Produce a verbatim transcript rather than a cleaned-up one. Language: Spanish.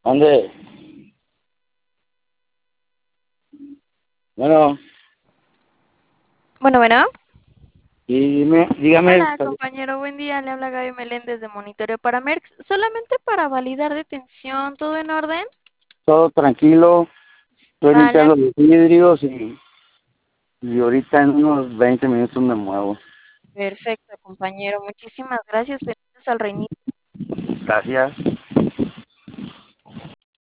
Ande, bueno, Bueno, bueno. y dime, dígame, Hola, compañero. Buen día. Le habla Gaby Meléndez de Monitoreo para Merx. Solamente para validar detención. ¿Todo en orden? todo tranquilo, estoy Vale. limpiando los vidrios y, y ahorita en unos veinte minutos me muevo. Perfecto, compañero. Muchísimas gracias. Felices al reinicio. Gracias.